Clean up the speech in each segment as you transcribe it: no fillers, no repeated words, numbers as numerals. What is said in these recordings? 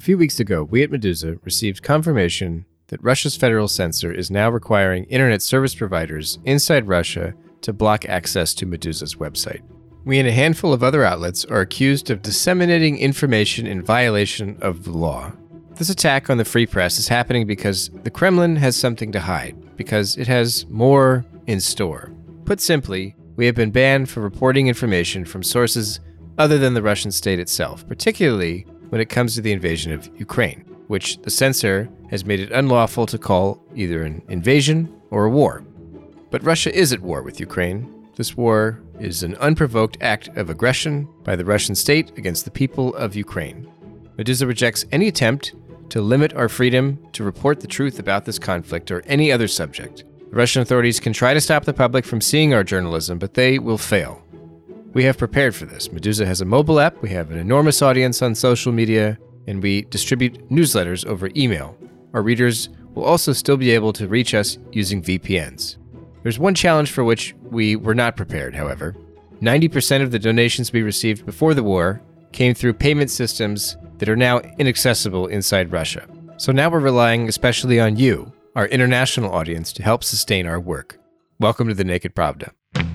few weeks ago, we at Meduza received confirmation that Russia's federal censor is now requiring internet service providers inside Russia to block access to Meduza's website. We and a handful of other outlets are accused of disseminating information in violation of the law. This attack on the free press is happening because the Kremlin has something to hide, because it has more in store. Put simply, we have been banned for reporting information from sources other than the Russian state itself, particularly when it comes to the invasion of Ukraine, which the censor has made it unlawful to call either an invasion or a war. But Russia is at war with Ukraine. This war is an unprovoked act of aggression by the Russian state against the people of Ukraine. Meduza rejects any attempt to limit our freedom to report the truth about this conflict or any other subject. The Russian authorities can try to stop the public from seeing our journalism, but they will fail. We have prepared for this. Meduza has a mobile app, we have an enormous audience on social media, and we distribute newsletters over email. Our readers will also still be able to reach us using VPNs. There's one challenge for which we were not prepared, however. 90% of the donations we received before the war came through payment systems that are now inaccessible inside Russia. So now we're relying especially on you, our international audience, to help sustain our work. Welcome to The Naked Pravda.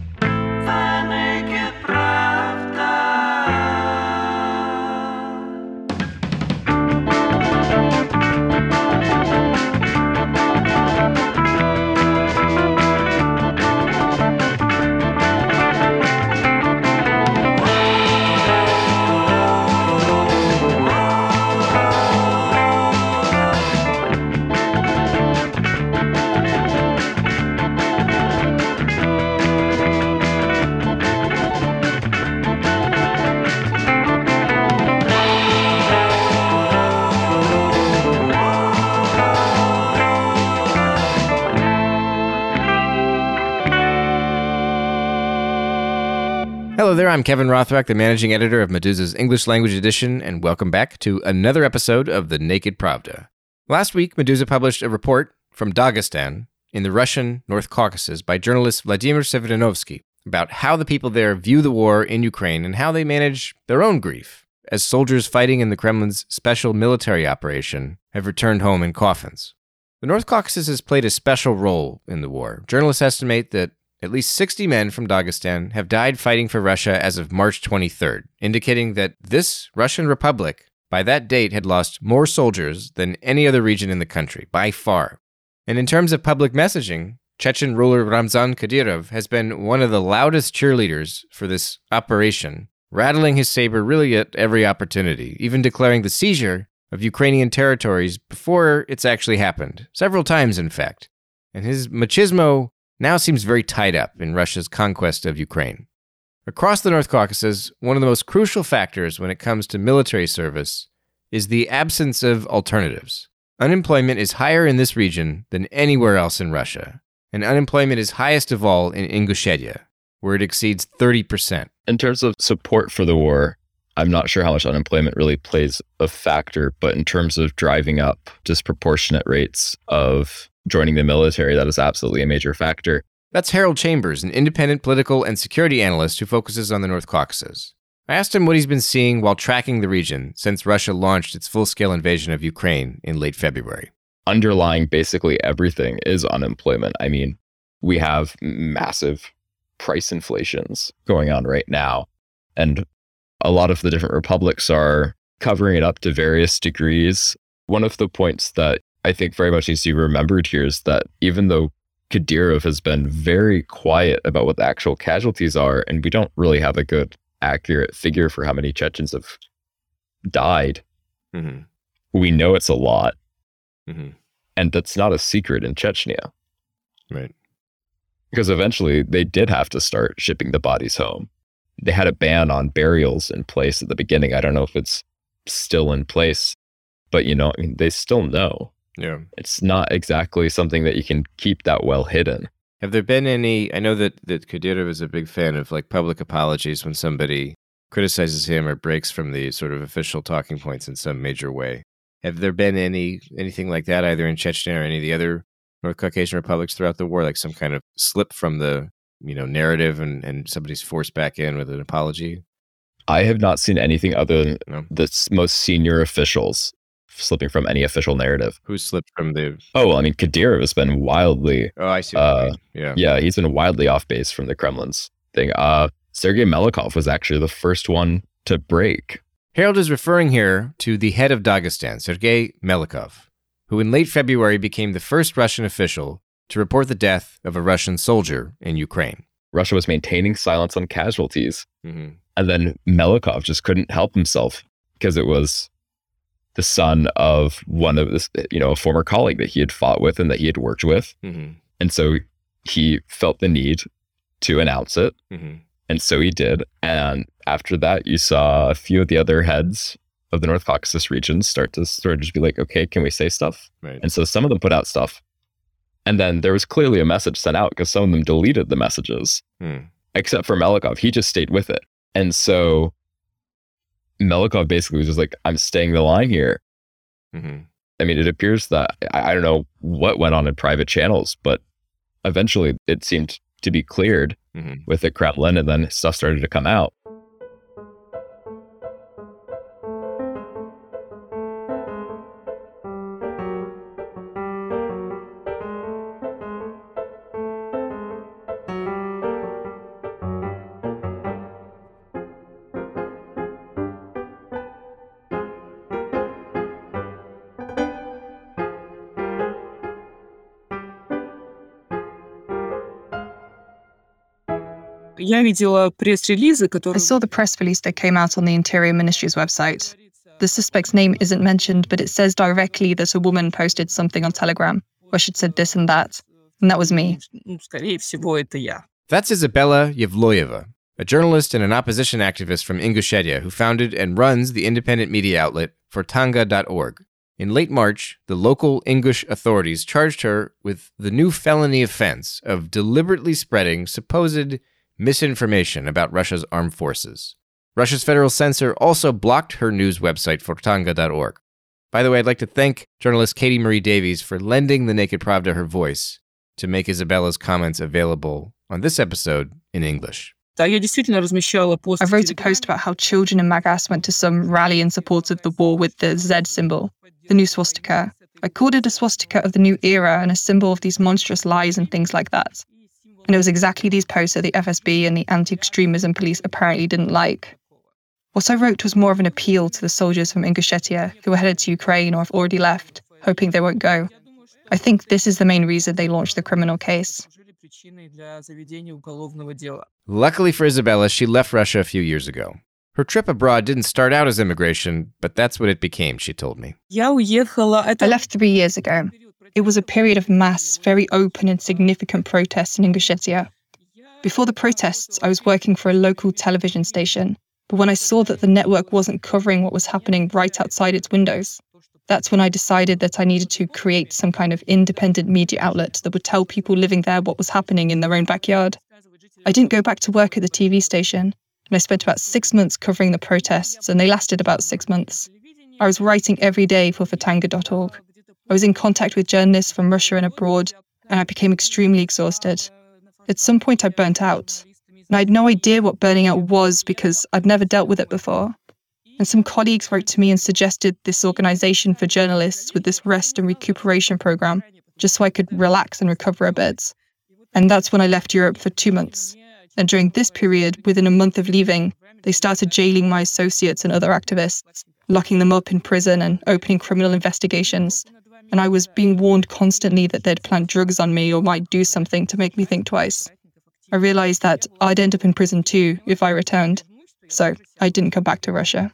Hello there, I'm Kevin Rothrock, the managing editor of Meduza's English Language Edition, and welcome back to another episode of The Naked Pravda. Last week, Meduza published a report from Dagestan in the Russian North Caucasus by journalist Vladimir Severinovsky about how the people there view the war in Ukraine and how they manage their own grief as soldiers fighting in the Kremlin's special military operation have returned home in coffins. The North Caucasus has played a special role in the war. Journalists estimate that at least 60 men from Dagestan have died fighting for Russia as of March 23rd, indicating that this Russian republic, by that date, had lost more soldiers than any other region in the country, by far. And in terms of public messaging, Chechen ruler Ramzan Kadyrov has been one of the loudest cheerleaders for this operation, rattling his saber really at every opportunity, even declaring the seizure of Ukrainian territories before it's actually happened, several times in fact. And his machismo now seems very tied up in Russia's conquest of Ukraine. Across the North Caucasus, one of the most crucial factors when it comes to military service is the absence of alternatives. Unemployment is higher in this region than anywhere else in Russia, and unemployment is highest of all in Ingushetia, where it exceeds 30%. In terms of support for the war, I'm not sure how much unemployment really plays a factor, but in terms of driving up disproportionate rates of joining the military, that is absolutely a major factor. That's Harold Chambers, an independent political and security analyst who focuses on the North Caucasus. I asked him what he's been seeing while tracking the region since Russia launched its full-scale invasion of Ukraine in late February. Underlying basically everything is unemployment. I mean, we have massive price inflations going on right now, and a lot of the different republics are covering it up to various degrees. One of the points that I think very much needs to be remembered here is that even though Kadyrov has been very quiet about what the actual casualties are, and we don't really have a good, accurate figure for how many Chechens have died, we know it's a lot. And that's not a secret in Chechnya. Right. Because eventually they did have to start shipping the bodies home. They had a ban on burials in place at the beginning. I don't know if it's still in place, but they still know. Yeah. It's not exactly something that you can keep that well hidden. Have there been any, I know that Kadyrov is a big fan of public apologies when somebody criticizes him or breaks from the sort of official talking points in some major way. Have there been anything like that either in Chechnya or any of the other North Caucasian republics throughout the war, like some kind of slip from the narrative and somebody's forced back in with an apology? I have not seen anything other than the most senior officials slipping from any official narrative. Who slipped from the... Oh, well, I mean, Kadyrov has been wildly... Oh, I see what you mean. Yeah, he's been wildly off base from the Kremlin's thing. Sergei Melikov was actually the first one to break. Harold is referring here to the head of Dagestan, Sergei Melikov, who in late February became the first Russian official to report the death of a Russian soldier in Ukraine. Russia was maintaining silence on casualties. Mm-hmm. And then Melikov just couldn't help himself because it was the son of one of this, a former colleague that he had fought with and that he had worked with. Mm-hmm. And so he felt the need to announce it. Mm-hmm. And so he did. And after that, you saw a few of the other heads of the North Caucasus region start to sort of just be like, okay, can we say stuff? Right. And so some of them put out stuff. And then there was clearly a message sent out because some of them deleted the messages, except for Melikov. He just stayed with it. And so Melikov basically was just like, I'm staying the line here. Mm-hmm. I mean, it appears that, I don't know what went on in private channels, but eventually it seemed to be cleared with the Kremlin, and then stuff started to come out. I saw the press release that came out on the Interior Ministry's website. The suspect's name isn't mentioned, but it says directly that a woman posted something on Telegram where she'd said this and that was me. That's Izabella Yevloyeva, a journalist and an opposition activist from Ingushetia who founded and runs the independent media outlet Fortanga.org. In late March, the local Ingush authorities charged her with the new felony offense of deliberately spreading supposed misinformation about Russia's armed forces. Russia's federal censor also blocked her news website, Fortanga.org. By the way, I'd like to thank journalist Katie Marie Davies for lending the Naked Pravda her voice to make Isabella's comments available on this episode in English. I wrote a post about how children in Magas went to some rally in support of the war with the Z symbol, the new swastika. I called it a swastika of the new era and a symbol of these monstrous lies and things like that. And it was exactly these posts that the FSB and the anti-extremism police apparently didn't like. What I wrote was more of an appeal to the soldiers from Ingushetia who were headed to Ukraine or have already left, hoping they won't go. I think this is the main reason they launched the criminal case. Luckily for Izabella, she left Russia a few years ago. Her trip abroad didn't start out as immigration, but that's what it became, she told me. I left 3 years ago. It was a period of mass, very open and significant protests in Ingushetia. Before the protests, I was working for a local television station, but when I saw that the network wasn't covering what was happening right outside its windows, that's when I decided that I needed to create some kind of independent media outlet that would tell people living there what was happening in their own backyard. I didn't go back to work at the TV station, and I spent about 6 months covering the protests, and they lasted about 6 months. I was writing every day for Fortanga.org. I was in contact with journalists from Russia and abroad, and I became extremely exhausted. At some point, I burnt out. And I had no idea what burning out was because I'd never dealt with it before. And some colleagues wrote to me and suggested this organization for journalists with this rest and recuperation program, just so I could relax and recover a bit. And that's when I left Europe for 2 months. And during this period, within a month of leaving, they started jailing my associates and other activists, locking them up in prison and opening criminal investigations. And I was being warned constantly that they'd plant drugs on me or might do something to make me think twice. I realized that I'd end up in prison too if I returned. So I didn't come back to Russia.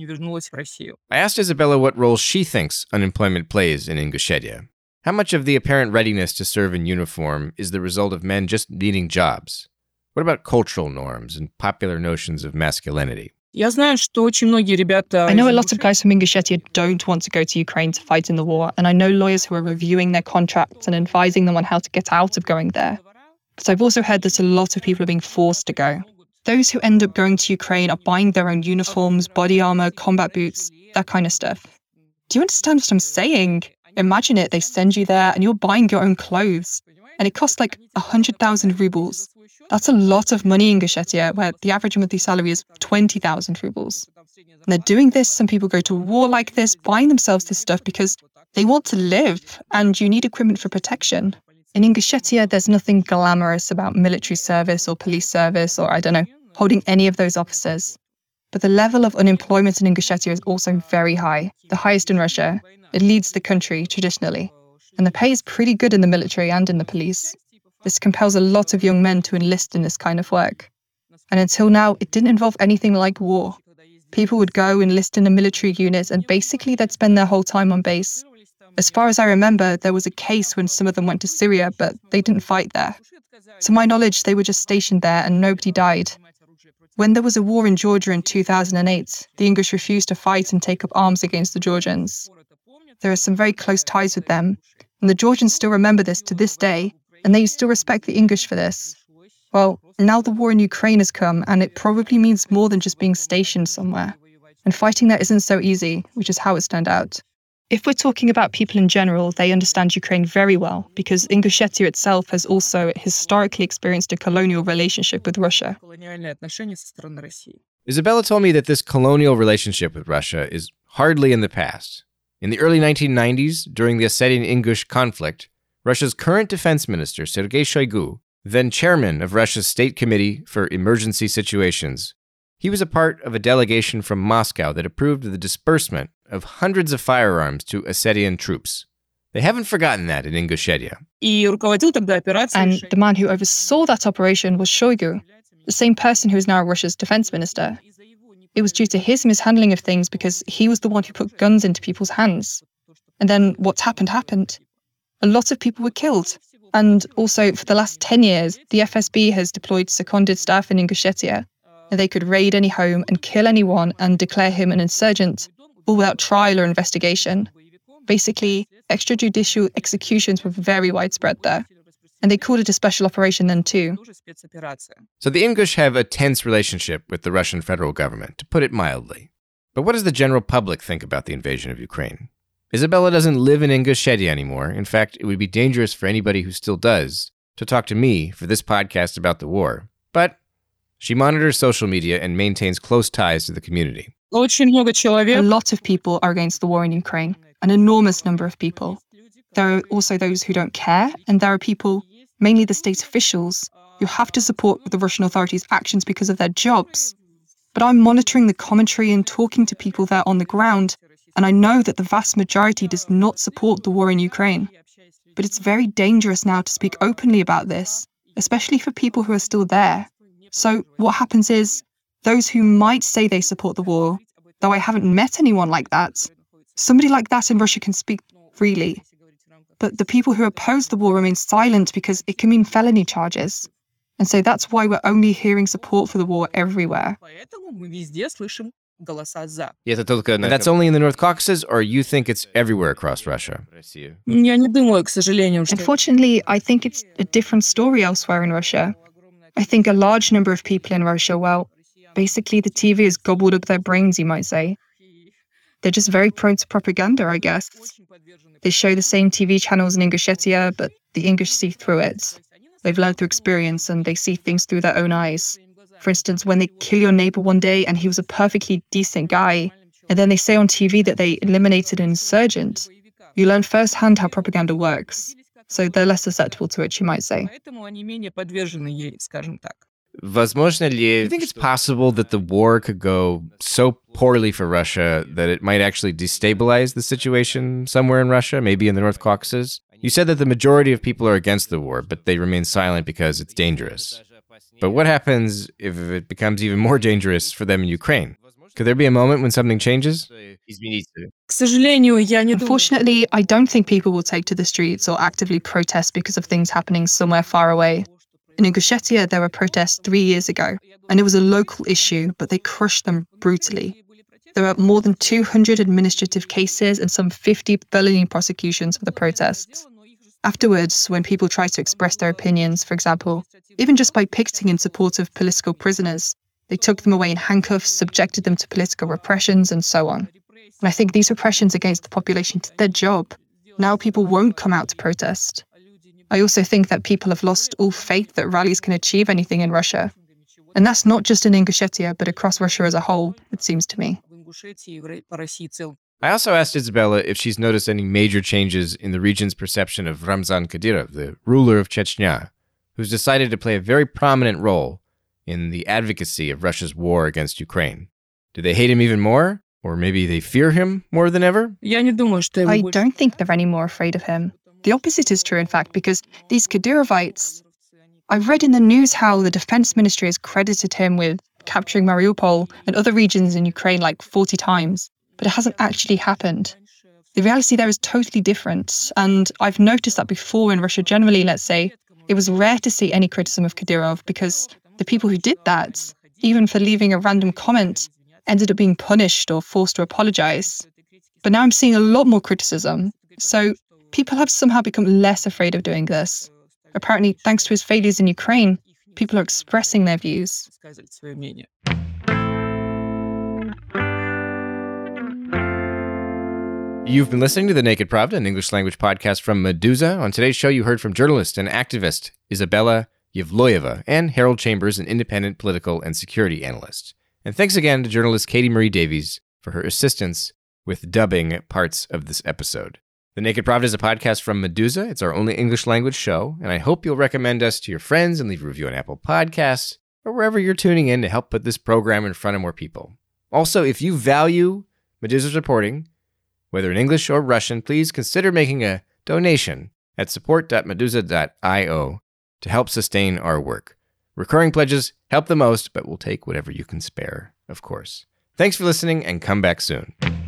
I asked Izabella what role she thinks unemployment plays in Ingushetia. How much of the apparent readiness to serve in uniform is the result of men just needing jobs? What about cultural norms and popular notions of masculinity? I know a lot of guys from Ingushetia don't want to go to Ukraine to fight in the war, and I know lawyers who are reviewing their contracts and advising them on how to get out of going there. But I've also heard that a lot of people are being forced to go. Those who end up going to Ukraine are buying their own uniforms, body armor, combat boots, that kind of stuff. Do you understand what I'm saying? Imagine it, they send you there and you're buying your own clothes. And it costs like 100,000 rubles. That's a lot of money in Ingushetia, where the average monthly salary is 20,000 rubles. And they're doing this. Some people go to war like this, buying themselves this stuff because they want to live and you need equipment for protection. In Ingushetia, there's nothing glamorous about military service or police service or, holding any of those offices. But the level of unemployment in Ingushetia is also very high, the highest in Russia. It leads the country traditionally. And the pay is pretty good in the military and in the police. This compels a lot of young men to enlist in this kind of work. And until now, it didn't involve anything like war. People would go enlist in a military unit and basically they'd spend their whole time on base. As far as I remember, there was a case when some of them went to Syria, but they didn't fight there. To my knowledge, they were just stationed there and nobody died. When there was a war in Georgia in 2008, the Ingush refused to fight and take up arms against the Georgians. There are some very close ties with them, and the Georgians still remember this to this day, and they still respect the Ingush for this. Well, now the war in Ukraine has come, and it probably means more than just being stationed somewhere. And fighting there isn't so easy, which is how it's turned out. If we're talking about people in general, they understand Ukraine very well, because Ingushetia itself has also historically experienced a colonial relationship with Russia. Isabella told me that this colonial relationship with Russia is hardly in the past. In the early 1990s, during the Ossetian-Ingush conflict, Russia's current defense minister, Sergei Shoigu, then chairman of Russia's State Committee for Emergency Situations, he was a part of a delegation from Moscow that approved the disbursement of hundreds of firearms to Ossetian troops. They haven't forgotten that in Ingushetia. And the man who oversaw that operation was Shoigu, the same person who is now Russia's defense minister. It was due to his mishandling of things because he was the one who put guns into people's hands. And then what happened. A lot of people were killed. And also, for the last 10 years, the FSB has deployed seconded staff in Ingushetia. And they could raid any home and kill anyone and declare him an insurgent, all without trial or investigation. Basically, extrajudicial executions were very widespread there. And they called it a special operation then too. So the Ingush have a tense relationship with the Russian federal government, to put it mildly. But what does the general public think about the invasion of Ukraine? Isabella doesn't live in Ingushetia anymore. In fact, it would be dangerous for anybody who still does to talk to me for this podcast about the war. But she monitors social media and maintains close ties to the community. A lot of people are against the war in Ukraine, an enormous number of people. There are also those who don't care, and there are people, mainly the state officials, who have to support the Russian authorities' actions because of their jobs. But I'm monitoring the commentary and talking to people there on the ground, and I know that the vast majority does not support the war in Ukraine. But it's very dangerous now to speak openly about this, especially for people who are still there. So what happens is, those who might say they support the war, though I haven't met anyone like that, somebody like that in Russia can speak freely. But the people who oppose the war remain silent because it can mean felony charges. And so that's why we're only hearing support for the war everywhere. And that's only in the North Caucasus, or you think it's everywhere across Russia? Unfortunately, I think it's a different story elsewhere in Russia. I think a large number of people in Russia, well, basically the TV has gobbled up their brains, you might say. They're just very prone to propaganda, I guess. They show the same TV channels in Ingushetia, but the Ingush see through it. They've learned through experience and they see things through their own eyes. For instance, when they kill your neighbor one day and he was a perfectly decent guy, and then they say on TV that they eliminated an insurgent, you learn firsthand how propaganda works. So they're less susceptible to it, you might say. Do you think it's possible that the war could go so poorly for Russia that it might actually destabilize the situation somewhere in Russia, maybe in the North Caucasus? You said that the majority of people are against the war, but they remain silent because it's dangerous. But what happens if it becomes even more dangerous for them in Ukraine? Could there be a moment when something changes? Unfortunately, I don't think people will take to the streets or actively protest because of things happening somewhere far away. In Ingushetia, there were protests 3 years ago, and it was a local issue, but they crushed them brutally. There are more than 200 administrative cases and some 50 felony prosecutions for the protests. Afterwards, when people try to express their opinions, for example, even just by picketing in support of political prisoners, they took them away in handcuffs, subjected them to political repressions, and so on. And I think these repressions against the population did their job. Now people won't come out to protest. I also think that people have lost all faith that rallies can achieve anything in Russia. And that's not just in Ingushetia, but across Russia as a whole, it seems to me. I also asked Isabella if she's noticed any major changes in the region's perception of Ramzan Kadyrov, the ruler of Chechnya, who's decided to play a very prominent role in the advocacy of Russia's war against Ukraine. Do they hate him even more? Or maybe they fear him more than ever? I don't think they're any more afraid of him. The opposite is true, in fact, because these Kadyrovites... I've read in the news how the defense ministry has credited him with capturing Mariupol and other regions in Ukraine like 40 times, but it hasn't actually happened. The reality there is totally different, and I've noticed that before in Russia generally, let's say, it was rare to see any criticism of Kadyrov because the people who did that, even for leaving a random comment, ended up being punished or forced to apologize. But now I'm seeing a lot more criticism, so people have somehow become less afraid of doing this. Apparently, thanks to his failures in Ukraine, people are expressing their views. You've been listening to The Naked Pravda, an English language podcast from Meduza. On today's show, you heard from journalist and activist Isabella Yevloyeva and Harold Chambers, an independent political and security analyst. And thanks again to journalist Katie Marie Davies for her assistance with dubbing parts of this episode. The Naked Pravda is a podcast from Meduza. It's our only English language show, and I hope you'll recommend us to your friends and leave a review on Apple Podcasts or wherever you're tuning in to help put this program in front of more people. Also, if you value Meduza's reporting, whether in English or Russian, please consider making a donation at support.meduza.io to help sustain our work. Recurring pledges help the most, but we'll take whatever you can spare, of course. Thanks for listening, and come back soon.